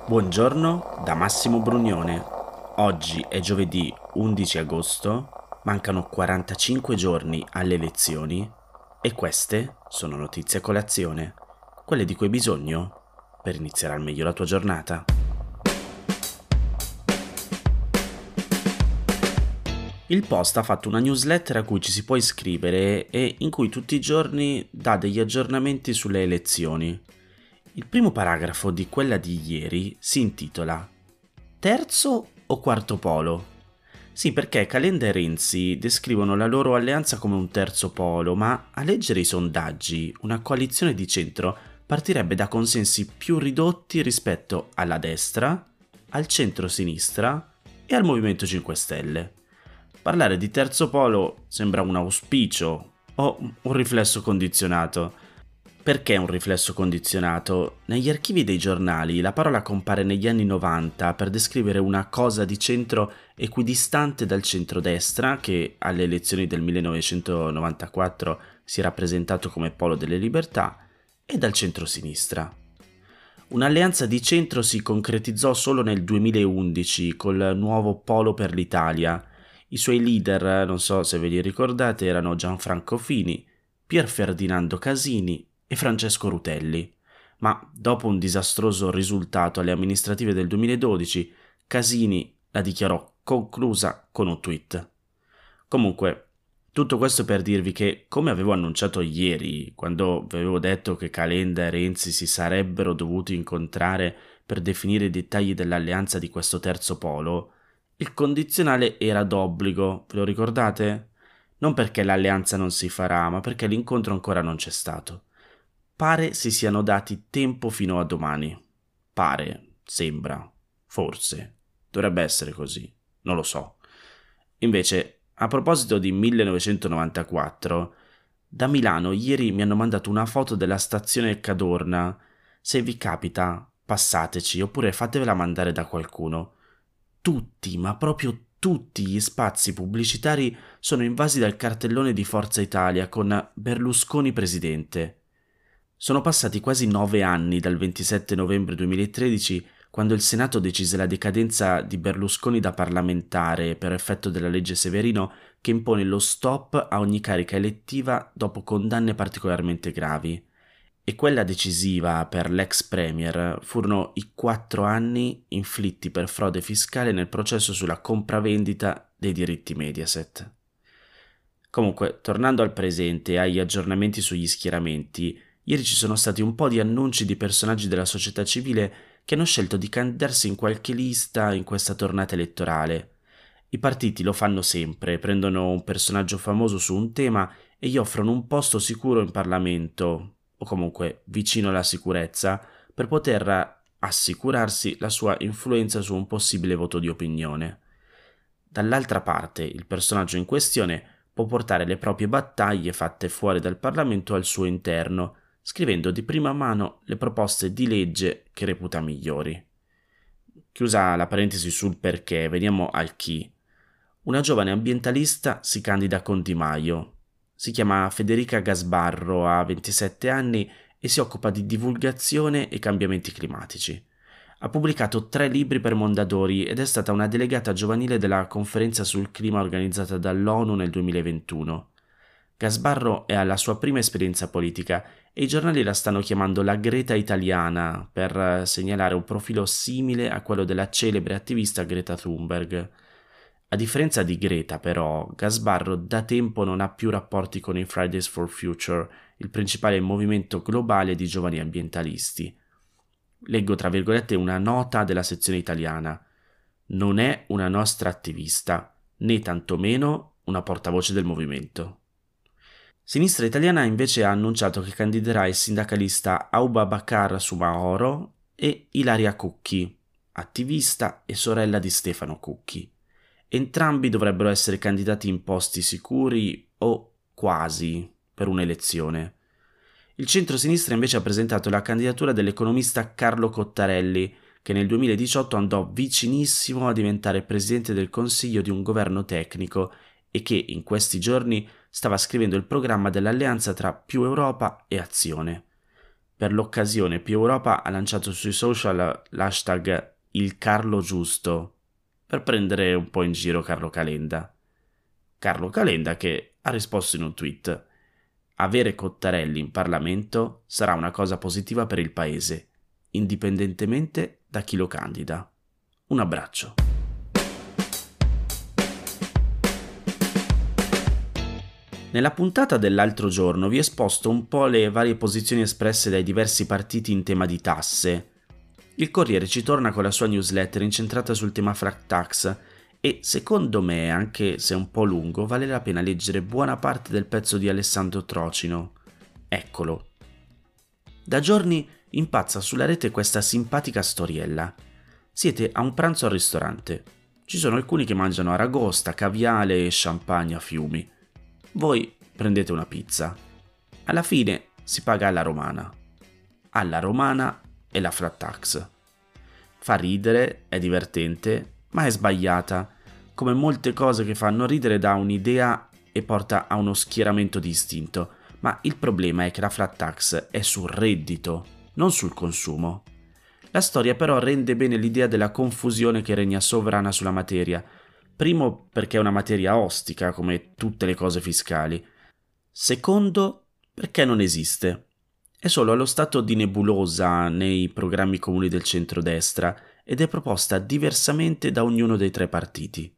Buongiorno da Massimo Brugnone. Oggi è giovedì 11 agosto, mancano 45 giorni alle elezioni e queste sono notizie a colazione, quelle di cui hai bisogno per iniziare al meglio la tua giornata. Il Post ha fatto una newsletter a cui ci si può iscrivere e in cui tutti i giorni dà degli aggiornamenti sulle elezioni. Il primo paragrafo di quella di ieri si intitola Terzo o quarto polo? Sì, perché Calenda e Renzi descrivono la loro alleanza come un terzo polo, ma a leggere i sondaggi, una coalizione di centro partirebbe da consensi più ridotti rispetto alla destra, al centro-sinistra e al Movimento 5 Stelle. Parlare di terzo polo sembra un auspicio o un riflesso condizionato. Perché un riflesso condizionato? Negli archivi dei giornali la parola compare negli anni 90 per descrivere una cosa di centro equidistante dal centrodestra, che alle elezioni del 1994 si è rappresentato come polo delle libertà, e dal centro-sinistra. Un'alleanza di centro si concretizzò solo nel 2011 col nuovo Polo per l'Italia. I suoi leader, non so se ve li ricordate, erano Gianfranco Fini, Pier Ferdinando Casini e Francesco Rutelli. Ma dopo un disastroso risultato alle amministrative del 2012, Casini la dichiarò conclusa con un tweet. Comunque, tutto questo per dirvi che, come avevo annunciato ieri, quando vi avevo detto che Calenda e Renzi si sarebbero dovuti incontrare per definire i dettagli dell'alleanza di questo terzo polo, il condizionale era d'obbligo, ve lo ricordate? Non perché l'alleanza non si farà, ma perché l'incontro ancora non c'è stato. Pare si siano dati tempo fino a domani. Pare, sembra, forse. Dovrebbe essere così, non lo so. Invece, a proposito di 1994, da Milano ieri mi hanno mandato una foto della stazione Cadorna. Se vi capita, passateci oppure fatevela mandare da qualcuno. Tutti, ma proprio tutti gli spazi pubblicitari sono invasi dal cartellone di Forza Italia con Berlusconi presidente. Sono passati quasi 9 anni dal 27 novembre 2013, quando il Senato decise la decadenza di Berlusconi da parlamentare per effetto della legge Severino che impone lo stop a ogni carica elettiva dopo condanne particolarmente gravi. E quella decisiva per l'ex premier furono i 4 anni inflitti per frode fiscale nel processo sulla compravendita dei diritti Mediaset. Comunque, tornando al presente e agli aggiornamenti sugli schieramenti, ieri ci sono stati un po' di annunci di personaggi della società civile che hanno scelto di candidarsi in qualche lista in questa tornata elettorale. I partiti lo fanno sempre, prendono un personaggio famoso su un tema e gli offrono un posto sicuro in Parlamento, o comunque vicino alla sicurezza, per poter assicurarsi la sua influenza su un possibile voto di opinione. Dall'altra parte, il personaggio in questione può portare le proprie battaglie fatte fuori dal Parlamento al suo interno, scrivendo di prima mano le proposte di legge che reputa migliori. Chiusa la parentesi sul perché, veniamo al chi. Una giovane ambientalista si candida con Di Maio. Si chiama Federica Gasbarro, ha 27 anni e si occupa di divulgazione e cambiamenti climatici. Ha pubblicato 3 libri per Mondadori ed è stata una delegata giovanile della conferenza sul clima organizzata dall'ONU nel 2021. Gasbarro è alla sua prima esperienza politica e i giornali la stanno chiamando la Greta italiana per segnalare un profilo simile a quello della celebre attivista Greta Thunberg. A differenza di Greta, però, Gasbarro da tempo non ha più rapporti con i Fridays for Future, il principale movimento globale di giovani ambientalisti. Leggo tra virgolette una nota della sezione italiana. Non è una nostra attivista, né tantomeno una portavoce del movimento. Sinistra Italiana invece ha annunciato che candiderà il sindacalista Abubakar Soumahoro e Ilaria Cucchi, attivista e sorella di Stefano Cucchi. Entrambi dovrebbero essere candidati in posti sicuri o quasi per un'elezione. Il centro-sinistra invece ha presentato la candidatura dell'economista Carlo Cottarelli, che nel 2018 andò vicinissimo a diventare presidente del Consiglio di un governo tecnico e che in questi giorni stava scrivendo il programma dell'alleanza tra Più Europa e Azione. Per l'occasione Più Europa ha lanciato sui social l'hashtag il Carlo giusto per prendere un po' in giro Carlo Calenda. Carlo Calenda che ha risposto in un tweet: avere Cottarelli in Parlamento sarà una cosa positiva per il paese, indipendentemente da chi lo candida. Un abbraccio. Nella puntata dell'altro giorno vi ho esposto un po' le varie posizioni espresse dai diversi partiti in tema di tasse. Il Corriere ci torna con la sua newsletter incentrata sul tema flat tax e, secondo me, anche se un po' lungo, vale la pena leggere buona parte del pezzo di Alessandro Trocino. Eccolo. Da giorni impazza sulla rete questa simpatica storiella. Siete a un pranzo al ristorante. Ci sono alcuni che mangiano aragosta, caviale e champagne a fiumi. Voi prendete una pizza. Alla fine si paga alla romana. Alla romana e la flat tax. Fa ridere, è divertente, ma è sbagliata, come molte cose che fanno ridere dà un'idea e porta a uno schieramento distinto, ma il problema è che la flat tax è sul reddito, non sul consumo. La storia però rende bene l'idea della confusione che regna sovrana sulla materia, primo perché è una materia ostica come tutte le cose fiscali, secondo perché non esiste. È solo allo stato di nebulosa nei programmi comuni del centrodestra ed è proposta diversamente da ognuno dei tre partiti.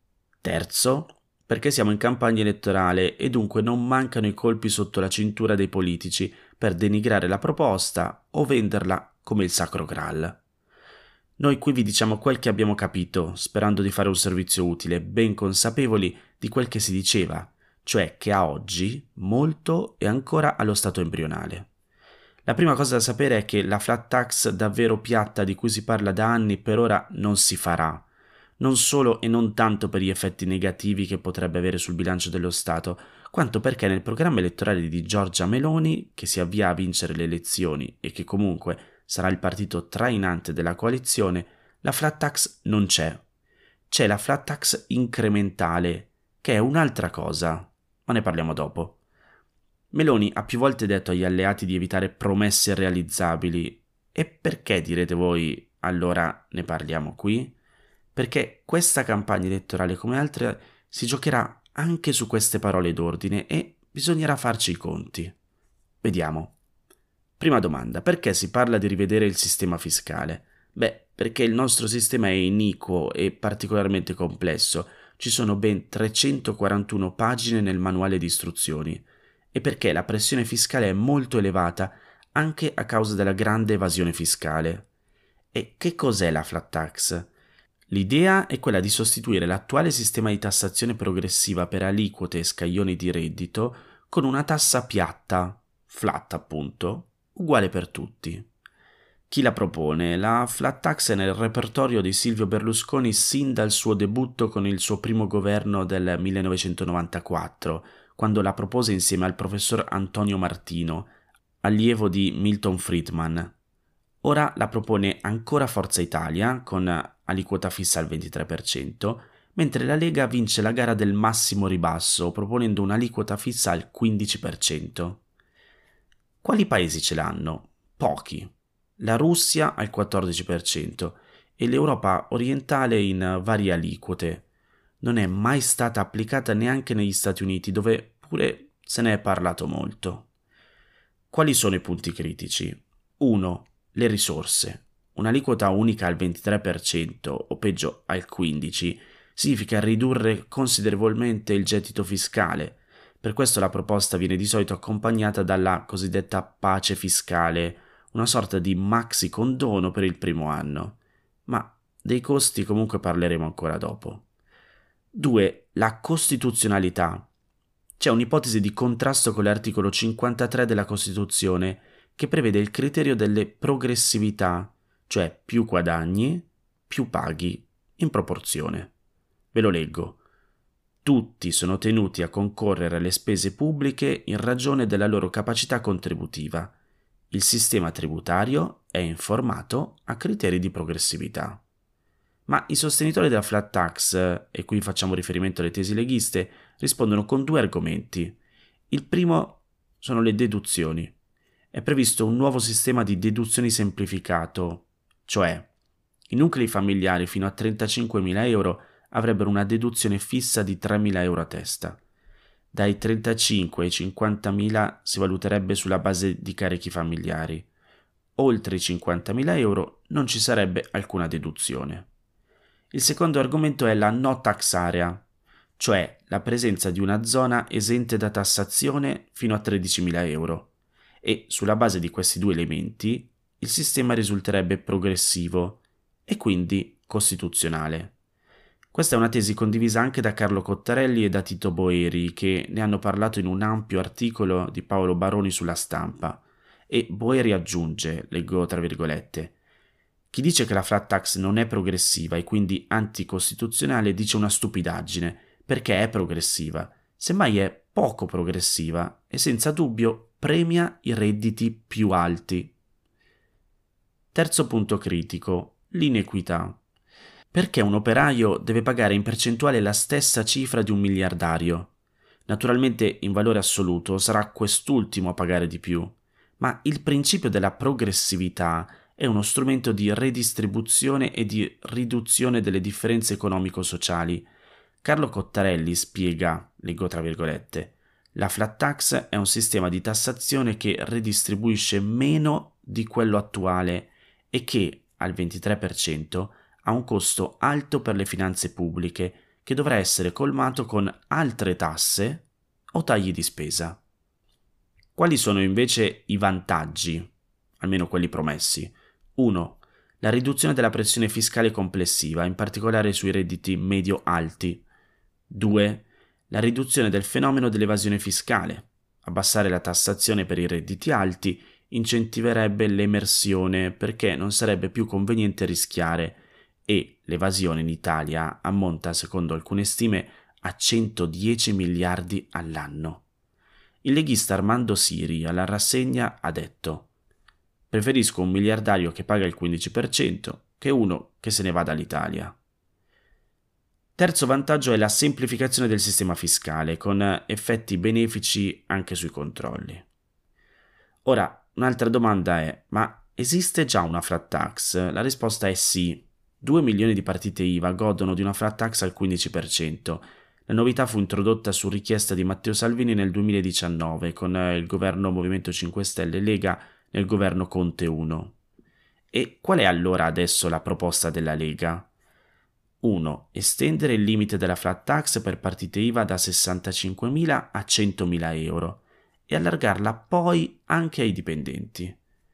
Terzo, perché siamo in campagna elettorale e dunque non mancano i colpi sotto la cintura dei politici per denigrare la proposta o venderla come il sacro Graal. Noi qui vi diciamo quel che abbiamo capito, sperando di fare un servizio utile, ben consapevoli di quel che si diceva, cioè che a oggi molto è ancora allo stato embrionale. La prima cosa da sapere è che la flat tax davvero piatta di cui si parla da anni per ora non si farà, non solo e non tanto per gli effetti negativi che potrebbe avere sul bilancio dello Stato, quanto perché nel programma elettorale di Giorgia Meloni, che si avvia a vincere le elezioni e che comunque sarà il partito trainante della coalizione, la flat tax non c'è. C'è la flat tax incrementale, che è un'altra cosa, ma ne parliamo dopo. Meloni ha più volte detto agli alleati di evitare promesse irrealizzabili. E perché, direte voi, allora ne parliamo qui? Perché questa campagna elettorale, come altre, si giocherà anche su queste parole d'ordine e bisognerà farci i conti. Vediamo. Prima domanda, perché si parla di rivedere il sistema fiscale? Beh, perché il nostro sistema è iniquo e particolarmente complesso. Ci sono ben 341 pagine nel manuale di istruzioni. E perché la pressione fiscale è molto elevata anche a causa della grande evasione fiscale. E che cos'è la flat tax? L'idea è quella di sostituire l'attuale sistema di tassazione progressiva per aliquote e scaglioni di reddito con una tassa piatta, flat appunto, uguale per tutti. Chi la propone? La flat tax è nel repertorio di Silvio Berlusconi sin dal suo debutto con il suo primo governo del 1994, quando la propose insieme al professor Antonio Martino, allievo di Milton Friedman. Ora la propone ancora Forza Italia, con aliquota fissa al 23%, mentre la Lega vince la gara del massimo ribasso, proponendo un'aliquota fissa al 15%. Quali paesi ce l'hanno? Pochi. La Russia al 14% e l'Europa orientale in varie aliquote. Non è mai stata applicata neanche negli Stati Uniti, dove pure se ne è parlato molto. Quali sono i punti critici? 1. Le risorse. Un'aliquota unica al 23% o peggio al 15% significa ridurre considerevolmente il gettito fiscale. Per questo la proposta viene di solito accompagnata dalla cosiddetta pace fiscale, una sorta di maxi condono per il primo anno. Ma dei costi comunque parleremo ancora dopo. 2. La costituzionalità. C'è un'ipotesi di contrasto con l'articolo 53 della Costituzione che prevede il criterio delle progressività, cioè più guadagni, più paghi, in proporzione. Ve lo leggo. Tutti sono tenuti a concorrere alle spese pubbliche in ragione della loro capacità contributiva. Il sistema tributario è informato a criteri di progressività. Ma i sostenitori della flat tax, e qui facciamo riferimento alle tesi leghiste, rispondono con due argomenti. Il primo sono le deduzioni. è previsto un nuovo sistema di deduzioni semplificato, cioè i nuclei familiari fino a 35.000 euro avrebbero una deduzione fissa di 3.000 euro a testa. Dai 35 ai 50.000 si valuterebbe sulla base di carichi familiari. Oltre i 50.000 euro non ci sarebbe alcuna deduzione. Il secondo argomento è la no tax area, cioè la presenza di una zona esente da tassazione fino a 13.000 euro. E sulla base di questi due elementi il sistema risulterebbe progressivo e quindi costituzionale. Questa è una tesi condivisa anche da Carlo Cottarelli e da Tito Boeri, che ne hanno parlato in un ampio articolo di Paolo Baroni sulla Stampa. E Boeri aggiunge, leggo tra virgolette, chi dice che la flat tax non è progressiva e quindi anticostituzionale dice una stupidaggine, perché è progressiva, semmai è poco progressiva e senza dubbio premia i redditi più alti. Terzo punto critico, l'inequità. Perché un operaio deve pagare in percentuale la stessa cifra di un miliardario? Naturalmente in valore assoluto sarà quest'ultimo a pagare di più, ma il principio della progressività è uno strumento di redistribuzione e di riduzione delle differenze economico-sociali. Carlo Cottarelli spiega, leggo tra virgolette, la flat tax è un sistema di tassazione che redistribuisce meno di quello attuale e che, al 23%, ha un costo alto per le finanze pubbliche che dovrà essere colmato con altre tasse o tagli di spesa. Quali sono invece i vantaggi, almeno quelli promessi? 1. La riduzione della pressione fiscale complessiva, in particolare sui redditi medio-alti. 2. La riduzione del fenomeno dell'evasione fiscale. Abbassare la tassazione per i redditi alti incentiverebbe l'emersione perché non sarebbe più conveniente rischiare e l'evasione in Italia ammonta, secondo alcune stime, a 110 miliardi all'anno. Il leghista Armando Siri alla rassegna ha detto: preferisco un miliardario che paga il 15% che uno che se ne va dall'Italia. Terzo vantaggio è la semplificazione del sistema fiscale, con effetti benefici anche sui controlli. Ora, un'altra domanda è: ma esiste già una flat tax? La risposta è sì. 2 milioni di partite IVA godono di una flat tax al 15%. La novità fu introdotta su richiesta di Matteo Salvini nel 2019 con il governo Movimento 5 Stelle Lega nel governo Conte 1. E qual è allora adesso la proposta della Lega? 1. Estendere il limite della flat tax per partite IVA da 65.000 a 100.000 euro e allargarla poi anche ai dipendenti.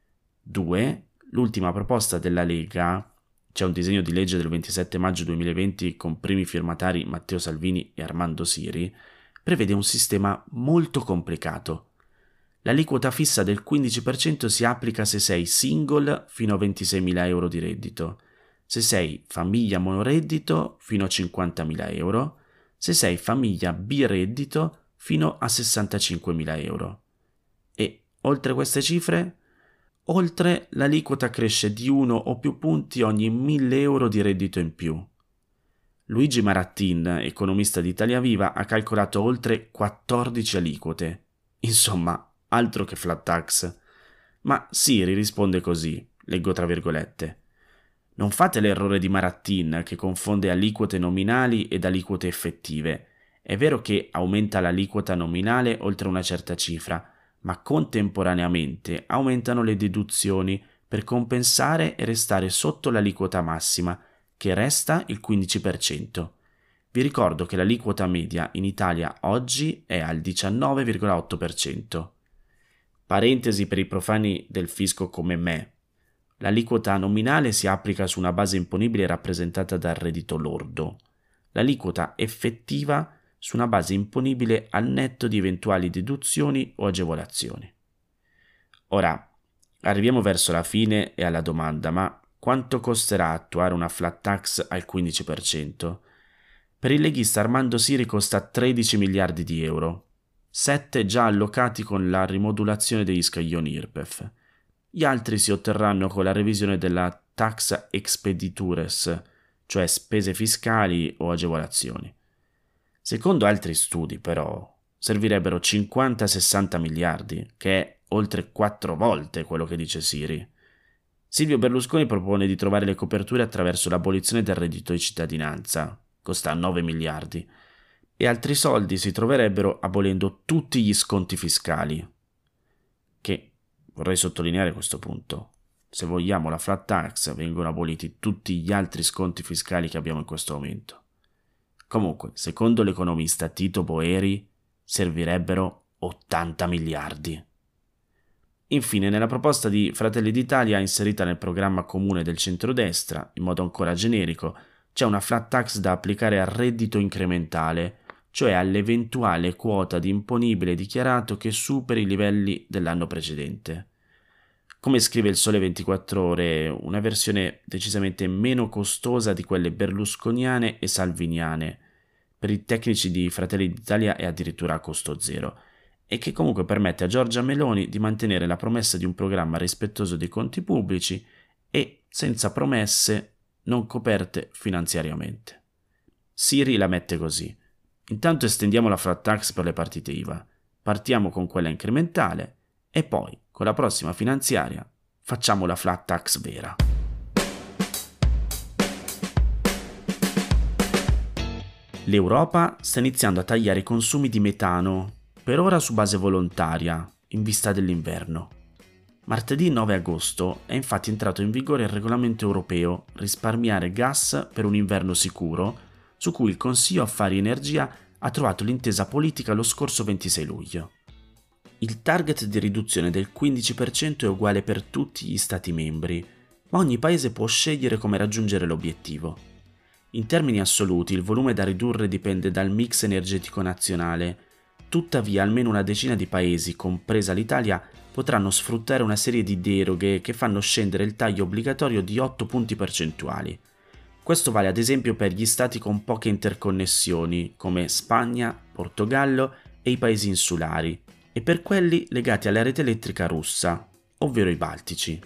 2. L'ultima proposta della Lega, c'è un disegno di legge del 27 maggio 2020 con primi firmatari Matteo Salvini e Armando Siri, prevede un sistema molto complicato. L'aliquota fissa del 15% si applica se sei single fino a 26.000 euro di reddito, se sei famiglia monoreddito fino a 50.000 euro, se sei famiglia bireddito fino a 65.000 euro. E, oltre queste cifre, oltre l'aliquota cresce di 1 o più punti ogni 1.000 euro di reddito in più. Luigi Marattin, economista di Italia Viva, ha calcolato oltre 14 aliquote. Insomma, altro che flat tax. Ma Siri risponde così, leggo tra virgolette. Non fate l'errore di Marattin che confonde aliquote nominali ed aliquote effettive. È vero che aumenta l'aliquota nominale oltre una certa cifra, ma contemporaneamente aumentano le deduzioni per compensare e restare sotto l'aliquota massima, che resta il 15%. Vi ricordo che l'aliquota media in Italia oggi è al 19,8%. Parentesi per i profani del fisco come me. L'aliquota nominale si applica su una base imponibile rappresentata dal reddito lordo. L'aliquota effettiva su una base imponibile al netto di eventuali deduzioni o agevolazioni. Ora, arriviamo verso la fine e alla domanda: ma quanto costerà attuare una flat tax al 15%? Per il leghista Armando Siri costa 13 miliardi di euro, 7 già allocati con la rimodulazione degli scaglioni IRPEF. Gli altri si otterranno con la revisione della tax expeditures, cioè spese fiscali o agevolazioni. Secondo altri studi, però, servirebbero 50-60 miliardi, che è oltre 4 volte quello che dice Siri. Silvio Berlusconi propone di trovare le coperture attraverso l'abolizione del reddito di cittadinanza, costa 9 miliardi, e altri soldi si troverebbero abolendo tutti gli sconti fiscali. Che, vorrei sottolineare questo punto, se vogliamo la flat tax vengono aboliti tutti gli altri sconti fiscali che abbiamo in questo momento. Comunque, secondo l'economista Tito Boeri, servirebbero 80 miliardi. Infine, nella proposta di Fratelli d'Italia inserita nel programma comune del centrodestra, in modo ancora generico, c'è una flat tax da applicare al reddito incrementale, cioè all'eventuale quota di imponibile dichiarato che superi i livelli dell'anno precedente. Come scrive il Sole 24 Ore, una versione decisamente meno costosa di quelle berlusconiane e salviniane. Per i tecnici di Fratelli d'Italia è addirittura a costo zero, e che comunque permette a Giorgia Meloni di mantenere la promessa di un programma rispettoso dei conti pubblici e senza promesse non coperte finanziariamente. Siri la mette così: intanto estendiamo la flat tax per le partite IVA, partiamo con quella incrementale e poi, con la prossima finanziaria, facciamo la flat tax vera. L'Europa sta iniziando a tagliare i consumi di metano, per ora su base volontaria, in vista dell'inverno. Martedì 9 agosto è infatti entrato in vigore il regolamento europeo Risparmiare gas per un inverno sicuro, su cui il Consiglio Affari e Energia ha trovato l'intesa politica lo scorso 26 luglio. Il target di riduzione del 15% è uguale per tutti gli Stati membri, ma ogni paese può scegliere come raggiungere l'obiettivo. In termini assoluti, il volume da ridurre dipende dal mix energetico nazionale. Tuttavia, almeno una decina di paesi, compresa l'Italia, potranno sfruttare una serie di deroghe che fanno scendere il taglio obbligatorio di 8 punti percentuali. Questo vale ad esempio per gli stati con poche interconnessioni, come Spagna, Portogallo e i paesi insulari, e per quelli legati alla rete elettrica russa, ovvero i baltici.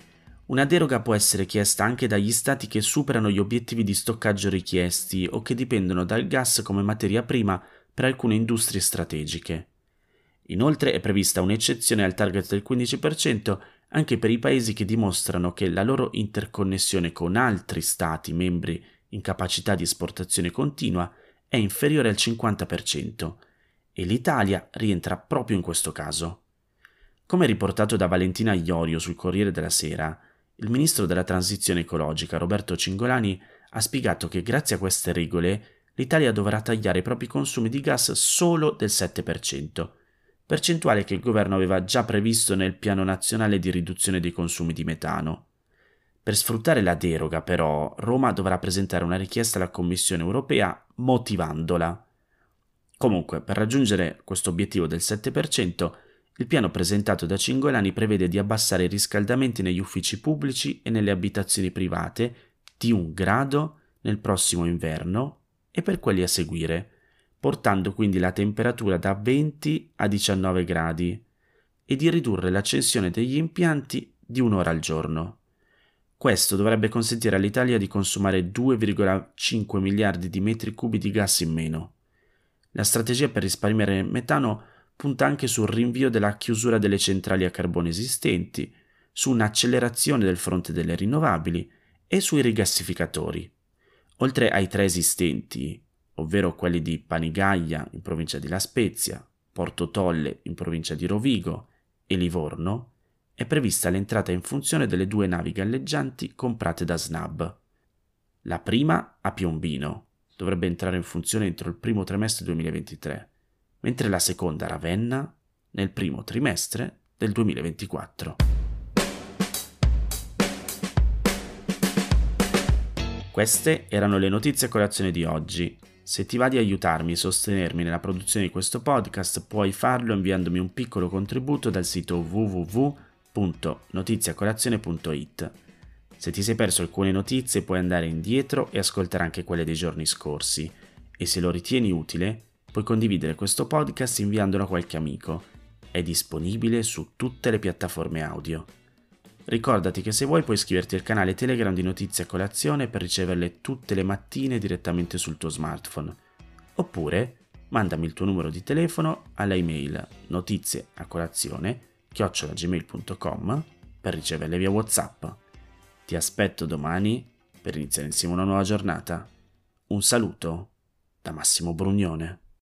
Una deroga può essere chiesta anche dagli stati che superano gli obiettivi di stoccaggio richiesti o che dipendono dal gas come materia prima per alcune industrie strategiche. Inoltre è prevista un'eccezione al target del 15% anche per i paesi che dimostrano che la loro interconnessione con altri stati membri in capacità di esportazione continua è inferiore al 50%, e l'Italia rientra proprio in questo caso. Come riportato da Valentina Iorio sul Corriere della Sera, il ministro della transizione ecologica Roberto Cingolani ha spiegato che grazie a queste regole l'Italia dovrà tagliare i propri consumi di gas solo del 7%, percentuale che il governo aveva già previsto nel Piano Nazionale di riduzione dei consumi di metano. Per sfruttare la deroga, però, Roma dovrà presentare una richiesta alla Commissione europea motivandola. Comunque, per raggiungere questo obiettivo del 7%, il piano presentato da Cingolani prevede di abbassare i riscaldamenti negli uffici pubblici e nelle abitazioni private di 1 grado nel prossimo inverno e per quelli a seguire, portando quindi la temperatura da 20 a 19 gradi, e di ridurre l'accensione degli impianti di 1 ora al giorno. Questo dovrebbe consentire all'Italia di consumare 2,5 miliardi di metri cubi di gas in meno. La strategia per risparmiare metano punta anche sul rinvio della chiusura delle centrali a carbone esistenti, su un'accelerazione del fronte delle rinnovabili e sui rigassificatori. Oltre ai 3 esistenti, ovvero quelli di Panigaglia in provincia di La Spezia, Porto Tolle in provincia di Rovigo e Livorno, è prevista l'entrata in funzione delle 2 navi galleggianti comprate da Snab. La prima a Piombino dovrebbe entrare in funzione entro il primo trimestre 2023, mentre la seconda a Ravenna nel primo trimestre del 2024. Queste erano le notizie a colazione di oggi. Se ti va di aiutarmi e sostenermi nella produzione di questo podcast, puoi farlo inviandomi un piccolo contributo dal sito www.notiziacolazione.it. Se ti sei perso alcune notizie, puoi andare indietro e ascoltare anche quelle dei giorni scorsi, e se lo ritieni utile, puoi condividere questo podcast inviandolo a qualche amico. È disponibile su tutte le piattaforme audio. Ricordati che se vuoi puoi iscriverti al canale Telegram di Notizie a Colazione per riceverle tutte le mattine direttamente sul tuo smartphone. Oppure mandami il tuo numero di telefono alla email notizieacolazione massimo.brugnone@gmail.com per riceverle via WhatsApp. Ti aspetto domani per iniziare insieme una nuova giornata. Un saluto da Massimo Brugnone.